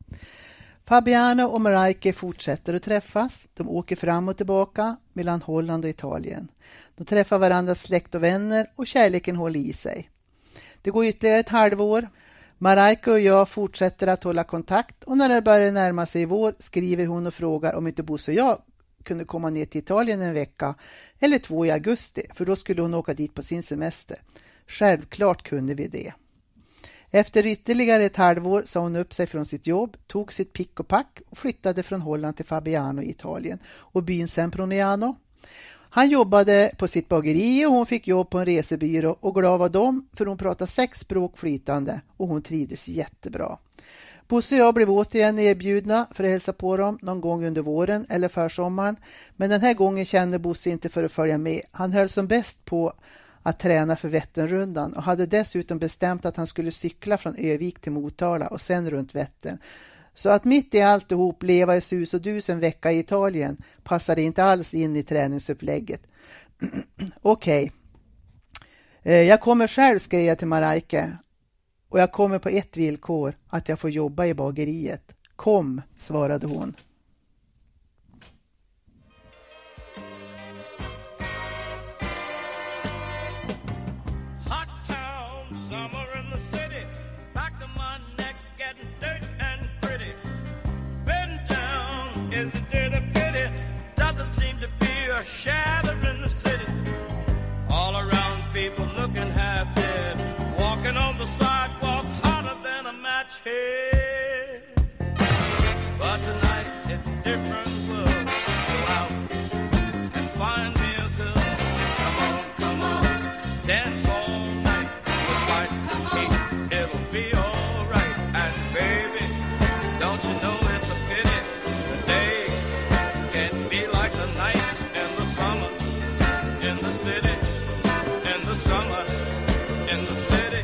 Fabiano och Mariah fortsätter att träffas. De åker fram och tillbaka mellan Holland och Italien. De träffar varandras släkt och vänner och kärleken håller i sig. Det går ytterligare ett halvår. Mariah och jag fortsätter att hålla kontakt och när det börjar närma sig vår skriver hon och frågar om inte Bosse och jag kunde komma ner till Italien en vecka eller två i augusti, för då skulle hon åka dit på sin semester. Självklart kunde vi det. Efter ytterligare ett halvår sa hon upp sig från sitt jobb, tog sitt pick och pack och flyttade från Holland till Fabiano i Italien och byn Semproniano. Han jobbade på sitt bageri och hon fick jobb på en resebyrå och glad var de, för hon pratade sex språk flytande och hon trivdes jättebra. Bosse och jag blev återigen erbjudna för att hälsa på dem någon gång under våren eller försommaren, men den här gången kände Bosse inte för att följa med. Han höll som bäst på att träna för Vätternrundan och hade dessutom bestämt att han skulle cykla från Övik till Motala och sen runt Vättern. Så att mitt i alltihop leva i sus och dus en vecka i Italien passade inte alls in i träningsupplägget. Okej, okay. Jag kommer själv, skrev jag till Mariah, och jag kommer på ett villkor, att jag får jobba i bageriet. Kom, svarade hon. Is it dirty pity? Doesn't seem to be a shadow in the city. All around people looking half dead, walking on the sidewalk hotter than a match head. But tonight it's a different world. Go out and find me a girl. Come on, come on, dance all night. Despite the heat, it'll be alright. And baby, don't you know it's a pity? Summer in the city,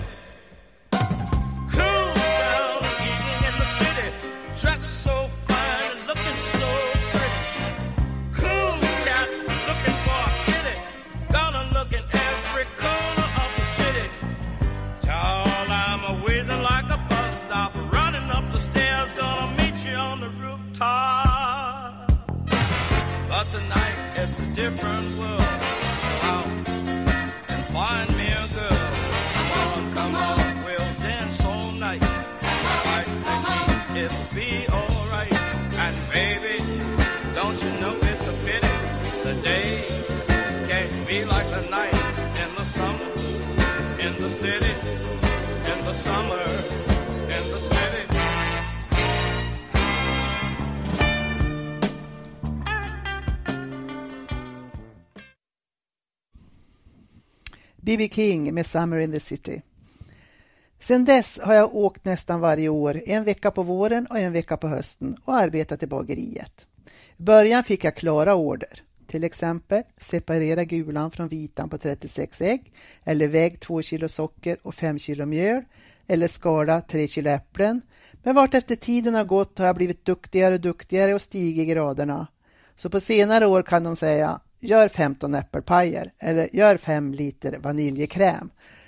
cool down, eating in the city, dressed so fine and looking so pretty. Cool cat looking for a kitty, gonna look in every corner of the city. Tall, I'm a whizzing like a bus stop, running up the stairs, gonna meet you on the rooftop. But tonight it's a different world. Wow. Find me a girl. Come on, come on, we'll dance all night. Fight the heat, it'll be alright. And baby, don't you know it's a pity? The days can't be like the nights in the summer, in the city, in the summer, in the city. B B King med Summer in the City. Sen dess har jag åkt nästan varje år, en vecka på våren och en vecka på hösten och arbetat i bageriet. I början fick jag klara order. Till exempel separera gulan från vitan på trettiosex ägg, eller väg två kilo socker och fem kilo mjöl, eller skala tre kilo äpplen. Men vart efter tiden har gått har jag blivit duktigare och duktigare och stigit i graderna. Så på senare år kan de säga, gör femton äppelpajer eller gör fem liter vaniljekräm.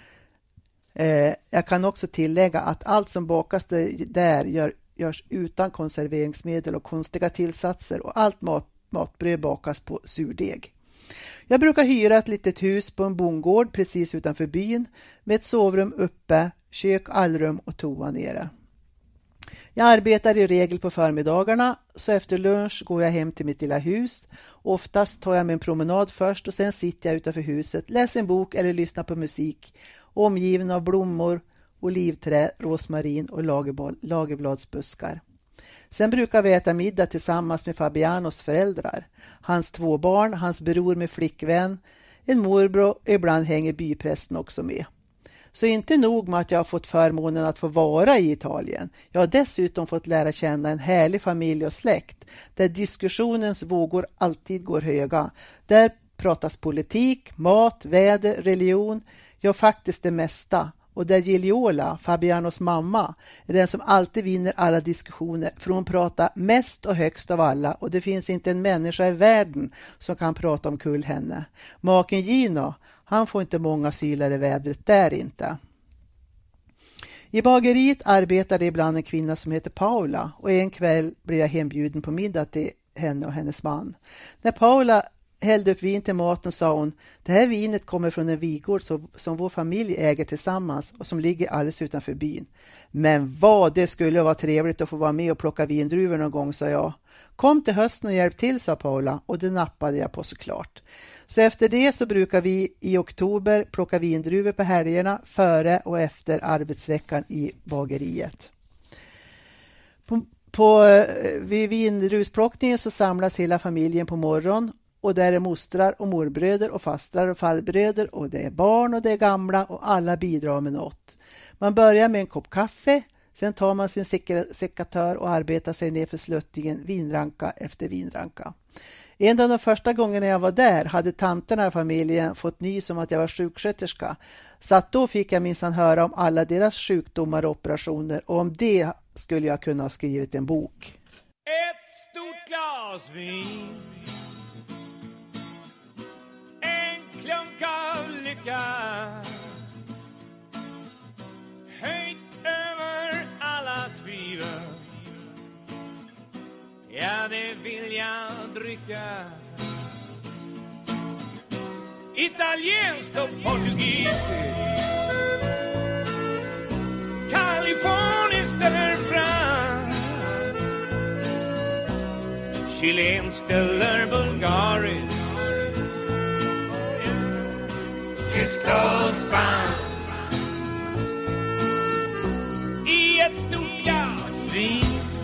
Eh, jag kan också tillägga att allt som bakas där gör, görs utan konserveringsmedel och konstiga tillsatser, och allt mat, matbröd bakas på surdeg. Jag brukar hyra ett litet hus på en bondgård precis utanför byn med ett sovrum uppe, kök, allrum och toa nere. Jag arbetar i regel på förmiddagarna, så efter lunch går jag hem till mitt lilla hus. Oftast tar jag mig en promenad först och sen sitter jag utanför huset, läser en bok eller lyssnar på musik, omgiven av blommor, olivträ, rosmarin och lagerbladsbuskar. Sen brukar vi äta middag tillsammans med Fabianos föräldrar, hans två barn, hans bror med flickvän, en morbror och ibland hänger byprästen också med. Så inte nog med att jag har fått förmånen att få vara i Italien. Jag har dessutom fått lära känna en härlig familj och släkt där diskussionens vågor alltid går höga. Där pratas politik, mat, väder, religion, ja faktiskt det mesta. Och där Giliola, Fabianos mamma, är den som alltid vinner alla diskussioner, för hon pratar mest och högst av alla, och det finns inte en människa i världen som kan prata om kull henne. Maken Gino, han får inte många sylar i vädret där inte. I bageriet arbetade ibland en kvinna som heter Paula, och en kväll blev jag hembjuden på middag till henne och hennes man. När Paula hällde upp vin till maten sa hon, det här vinet kommer från en vigård som, som vår familj äger tillsammans och som ligger alldeles utanför byn. Men vad, det skulle vara trevligt att få vara med och plocka vindruvor någon gång, sa jag. Kom till hösten och hjälp till, sa Paula, och det nappade jag på såklart. Så efter det så brukar vi i oktober plocka vindruvor på helgerna före och efter arbetsveckan i bageriet. På, på, vid vindruvsplockningen så samlas hela familjen på morgon, och där är mostrar och morbröder och fastrar och farbröder, och det är barn och det är gamla, och alla bidrar med något. Man börjar med en kopp kaffe, sen tar man sin sekatör och arbetar sig ner för sluttningen vinranka efter vinranka. En av de första gångerna jag var där hade tanterna i familjen fått nys om att jag var sjuksköterska, så att då fick jag minsann höra om alla deras sjukdomar och operationer, och om det skulle jag kunna ha skrivit en bok. Ett stort glas vin, en klunk av lycka, höjt över alla tvivel. Ja, det vill jag dricka. Italienskt och portugisiskt, kaliforniskt eller franskt, chilenskt eller bulgariskt, tyskt och spanskt. I ett stort glas vin,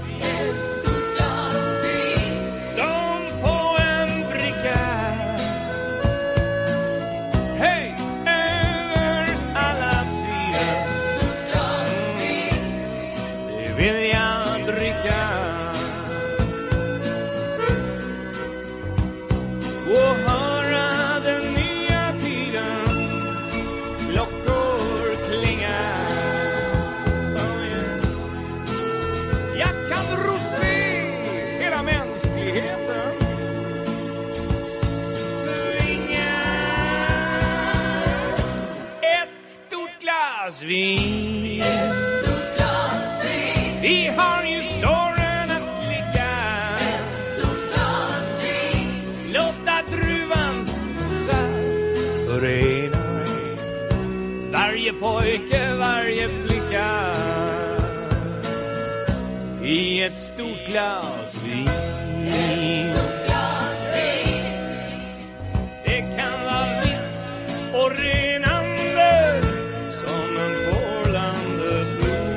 vin. Vi har ju såren att slicka. Låta druvans saft förena varje pojke, varje flicka i ett stort glas vin. Det kan vara vitt och renande som en Porlandes blod.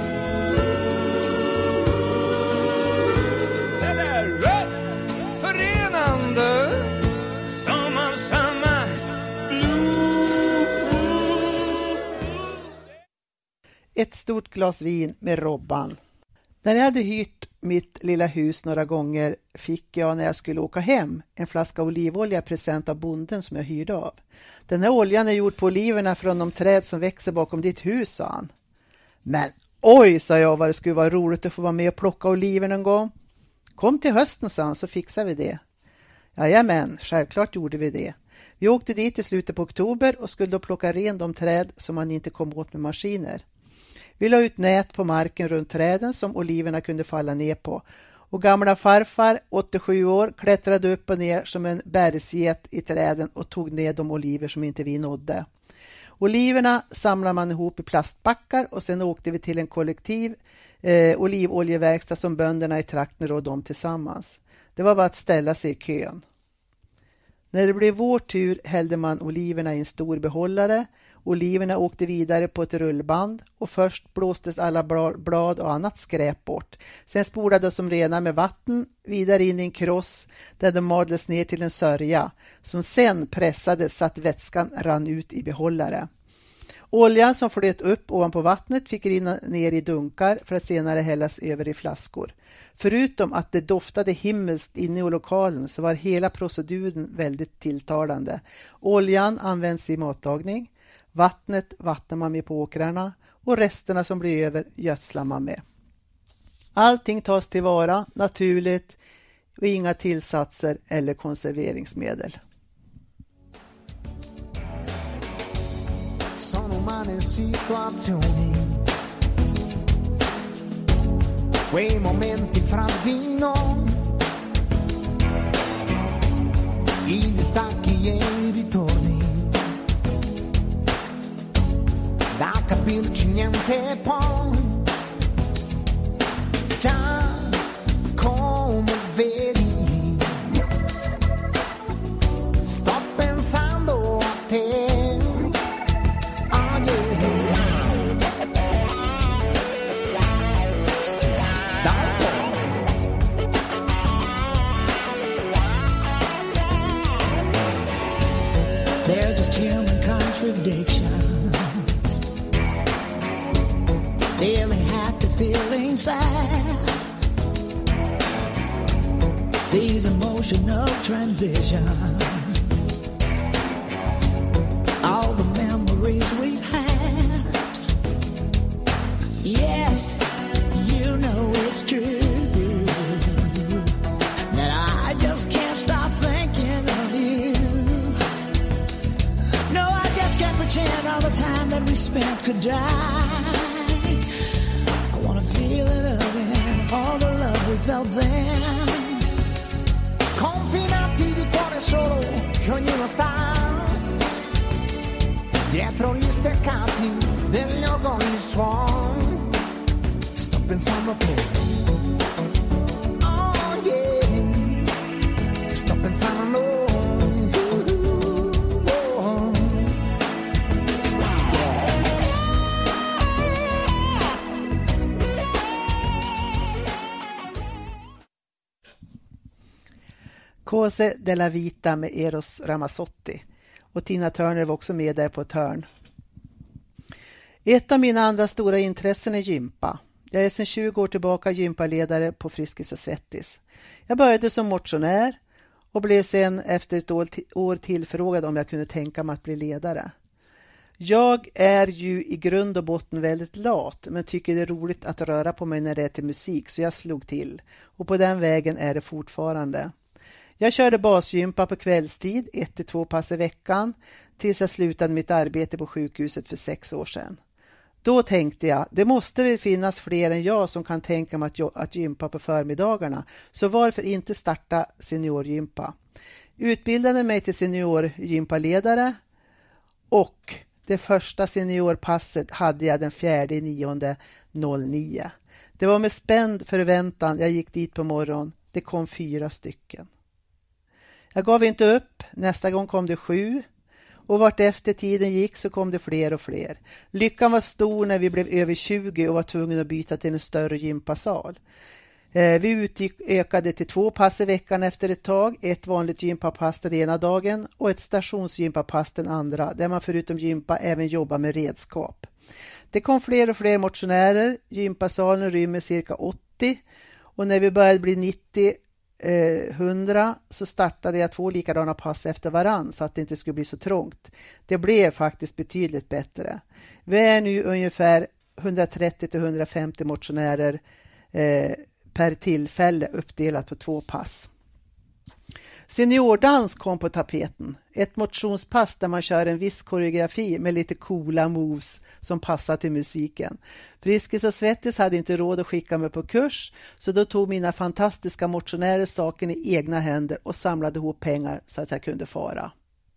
Det är rött förenande som av samma blod. Ett stort glas vin med Robban. När jag hade hyrt mitt lilla hus några gånger fick jag när jag skulle åka hem en flaska olivolja present av bonden som jag hyrde av. Den här oljan är gjord på oliverna från de träd som växer bakom ditt hus, sa han. Men oj, sa jag, vad det skulle vara roligt att få vara med och plocka oliver någon gång. Kom till hösten, sa han, så fixar vi det. Jajamän, självklart gjorde vi det. Vi åkte dit i slutet på oktober och skulle då plocka ren de träd som man inte kom åt med maskiner. Vi la ut nät på marken runt träden som oliverna kunde falla ner på. Och gamla farfar, åttiosju år, klättrade upp och ner som en bergsget i träden och tog ner de oliver som inte vi nådde. Oliverna samlade man ihop i plastbackar och sen åkte vi till en kollektiv eh, olivoljeverkstad som bönderna i trakten rådde om tillsammans. Det var bara att ställa sig i kön. När det blev vår tur hällde man oliverna i en stor behållare. Oliverna åkte vidare på ett rullband och först blåstes alla blad och annat skräp bort. Sen spolades de rena med vatten vidare in i en kross där de maldes ner till en sörja som sen pressades så att vätskan rann ut i behållare. Oljan som flöt upp ovanpå vattnet fick rinna ner i dunkar för att senare hällas över i flaskor. Förutom att det doftade himmelskt inne i lokalen så var hela proceduren väldigt tilltalande. Oljan används i matlagning. Vattnet vattnar man med på åkrarna och resterna som blir över gödslar man med. Allting tas tillvara naturligt och inga tillsatser eller konserveringsmedel. Sono umane situazioni, quei momenti fra di noi, i distacchi e i ritorni, da capirci niente poi, già come vedi, sto pensando a te. There's just human contradictions, feeling happy, feeling sad, these emotional transitions, all the memories we've had. Yes, you know it's true that I just can't stop thinking of you. Pretend all the time that we spent could die. I wanna feel it again, all the love we felt then. Confinati di cuore solo, che ognuno sta dietro gli steccati degli orgogli suoni. Sto pensando a te. Oh yeah, sto pensando a noi. Cose della Vita med Eros Ramazzotti. Och Tina Turner var också med där på ett hörn. Ett av mina andra stora intressen är gympa. Jag är sedan tjugo år tillbaka gympaledare på Friskis och Svettis. Jag började som motionär och blev sen efter ett år tillfrågad om jag kunde tänka mig att bli ledare. Jag är ju i grund och botten väldigt lat, men tycker det är roligt att röra på mig när det är till musik, så jag slog till. Och på den vägen är det fortfarande. Jag körde basgympa på kvällstid, ett till två pass i veckan, tills jag slutade mitt arbete på sjukhuset för sex år sedan. Då tänkte jag, det måste väl finnas fler än jag som kan tänka mig att, att gympa på förmiddagarna, så varför inte starta seniorgympa? Utbildade mig till seniorgympaledare och det första seniorpasset hade jag den fjärde nionde noll nio. Det var med spänd förväntan jag gick dit på morgon. Det kom fyra stycken. Jag gav inte upp. Nästa gång kom det sju. Och vart efter tiden gick så kom det fler och fler. Lyckan var stor när vi blev över tjugo och var tvungna att byta till en större gympasal. Eh, vi utökade till två pass i veckan efter ett tag. Ett vanligt gympapass den ena dagen och ett stationsgympapass den andra. Där man förutom gympa även jobbar med redskap. Det kom fler och fler motionärer. Gympasalen rymmer cirka åttio. Och när vi började bli nittio hundra så startade jag två likadana pass efter varann så att det inte skulle bli så trångt. Det blev faktiskt betydligt bättre. Vi är nu ungefär hundratrettio till hundrafemtio motionärer eh, per tillfälle uppdelat på två pass. Seniordans kom på tapeten. Ett motionspass där man kör en viss koreografi med lite coola moves som passar till musiken. Friskis och Svettis hade inte råd att skicka mig på kurs, så då tog mina fantastiska motionärer saken i egna händer och samlade ihop pengar så att jag kunde fara.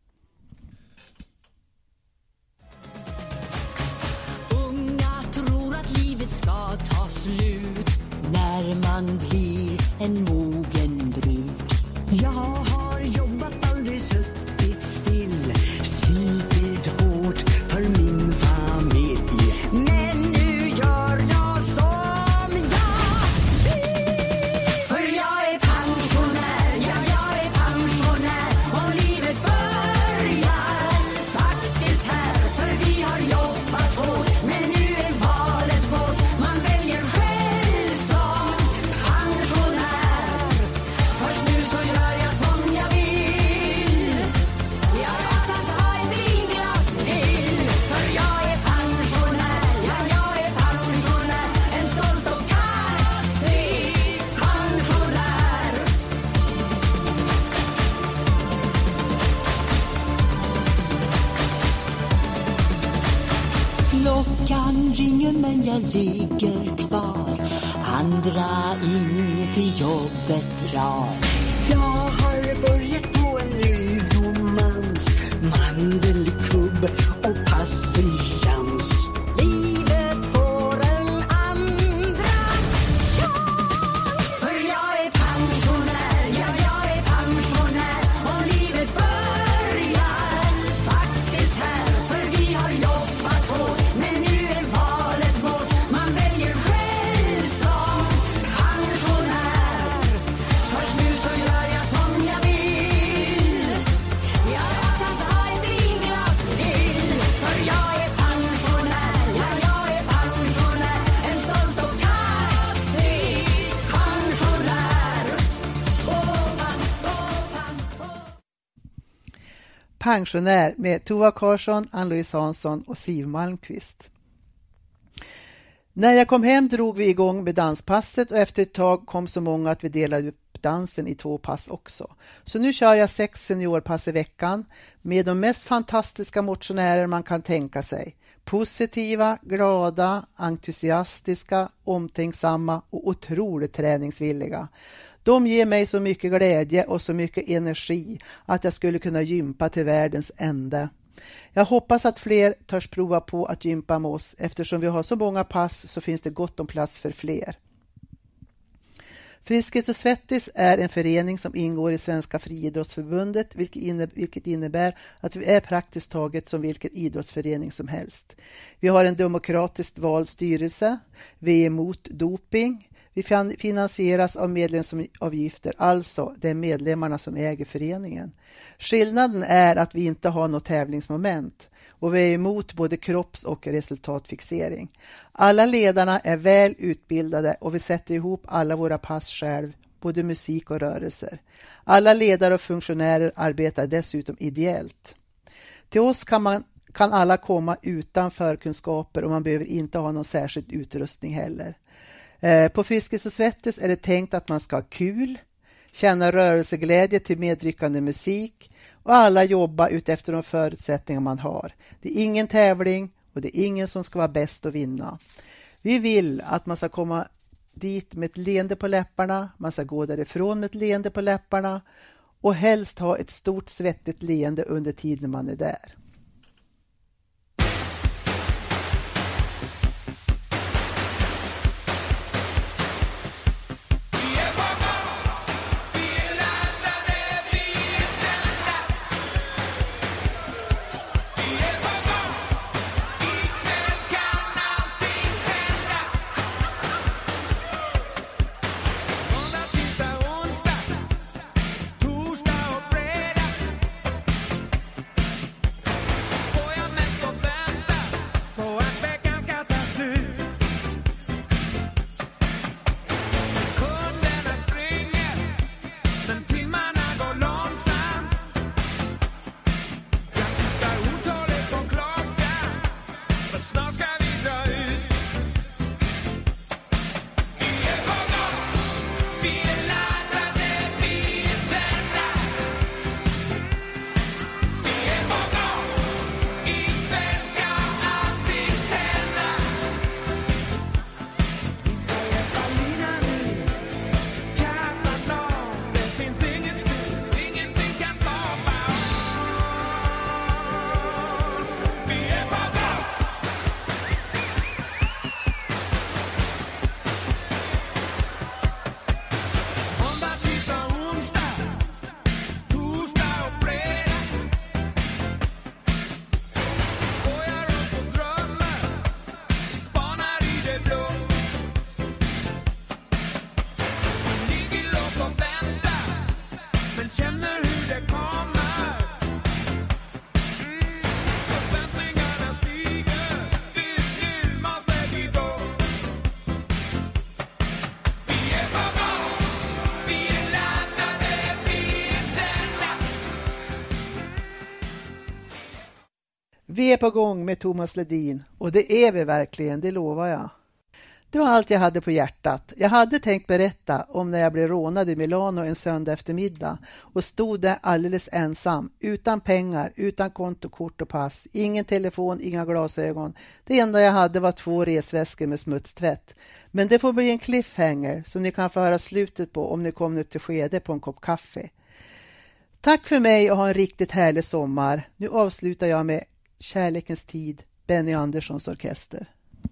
Unga tror att livet ska ta slut när man blir en mogen brud. Jag har jobbat, aldrig suttit still, slitit hårt för min familj. Men nu gör jag som jag vill. För jag är pensionär, ja jag är pensionär. Och livet börjar faktiskt här. För vi har jobbat hårt, men nu är valet vårt. Man väljer själv som pensionär. Först nu så gör jag som jag vill. Jag har att ha ett vinglas till. För jag är pensionär, ja jag är pensionär. En stolt och kaxig pensionär. Klockan ringer men jag ligger kvar. Andra in till jobbet drar. Jag har börjat på en ny romans, mandelkubb och patiens. Livet får en andra chans. För jag är pensionär, ja jag är pensionär. Och livet börjar faktiskt här. För vi har jobbat hårt, men nu är valet vårt. Man väljer själv som pensionär. Först nu så gör jag som jag vill. Jag har att ha ett vinglas till. För jag är pensionär, ja jag är pensionär. En stolt och kaxig pensionär. Ovan, ovan, ovan. Pensionär med Tova Karlsson, Ann-Louise Hansson och Siv Malmqvist. När jag kom hem drog vi igång med danspasset och efter ett tag kom så många att vi delade upp dansen i två pass också. Så nu kör jag sex seniorpass i veckan med de mest fantastiska motionärer man kan tänka sig. Positiva, glada, entusiastiska, omtänksamma och otroligt träningsvilliga. De ger mig så mycket glädje och så mycket energi att jag skulle kunna gympa till världens ände. Jag hoppas att fler törs prova på att gympa med oss. Eftersom vi har så många pass så finns det gott om plats för fler. Friskis och Svettis är en förening som ingår i Svenska friidrottsförbundet, vilket innebär att vi är praktiskt taget som vilken idrottsförening som helst. Vi har en demokratiskt vald styrelse, vi är emot doping, vi finansieras av medlemsavgifter, alltså det är medlemmarna som äger föreningen. Skillnaden är att vi inte har något tävlingsmoment och vi är emot både kropps- och resultatfixering. Alla ledarna är väl utbildade och vi sätter ihop alla våra pass själv, både musik och rörelser. Alla ledare och funktionärer arbetar dessutom ideellt. Till oss kan man kan alla komma utan förkunskaper och man behöver inte ha någon särskild utrustning heller. På Friskis och Svettis är det tänkt att man ska ha kul, känna rörelseglädje till medryckande musik och alla jobba utefter de förutsättningar man har. Det är ingen tävling och det är ingen som ska vara bäst att vinna. Vi vill att man ska komma dit med ett leende på läpparna, man ska gå därifrån med ett leende på läpparna och helst ha ett stort svettigt leende under tiden man är där. Torsdag och fredag Vi är på gång med Thomas Ledin och det är vi verkligen, det lovar jag. Det var allt jag hade på hjärtat. Jag hade tänkt berätta om när jag blev rånad i Milano en söndag eftermiddag och stod där alldeles ensam, utan pengar, utan kontokort och pass, ingen telefon, inga glasögon. Det enda jag hade var två resväskor med smutstvätt. Men det får bli en cliffhanger som ni kan få höra slutet på om ni kommer upp till Skede på en kopp kaffe. Tack för mig och ha en riktigt härlig sommar. Nu avslutar jag med Kärlekens tid, Benny Anderssons orkester.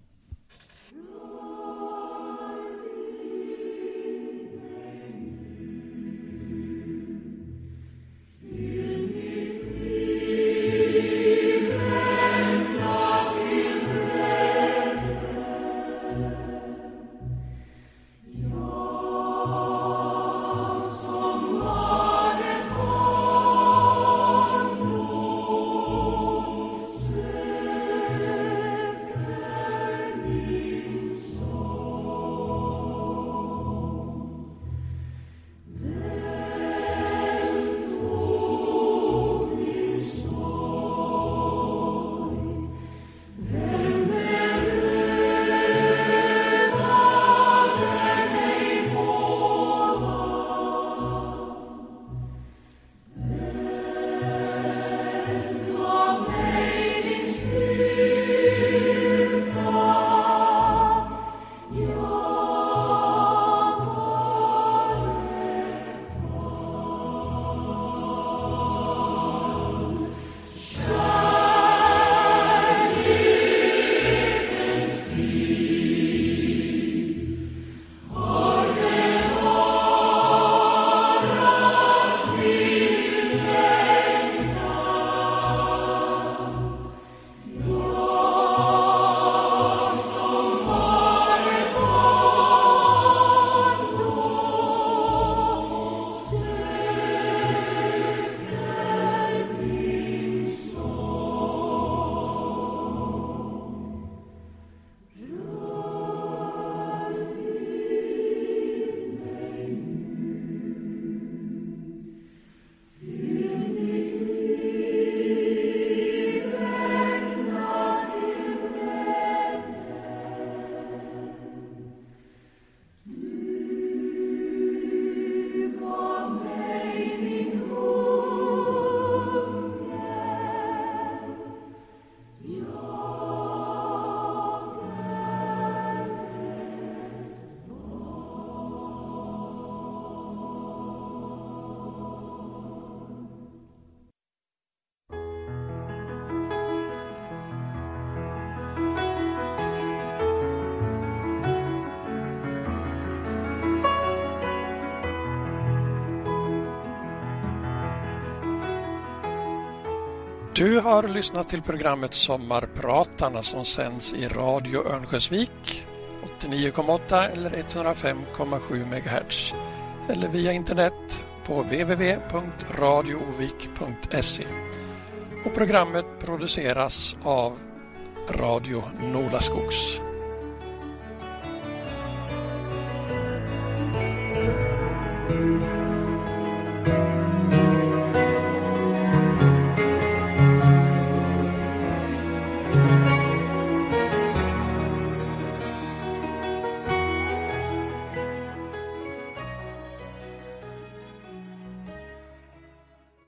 Du har lyssnat till programmet Sommarpratarna som sänds i Radio Örnsköldsvik åttionio komma åtta eller etthundrafem komma sju megahertz eller via internet på w w w punkt radioovik punkt se. Och programmet produceras av Radio Nolaskogs.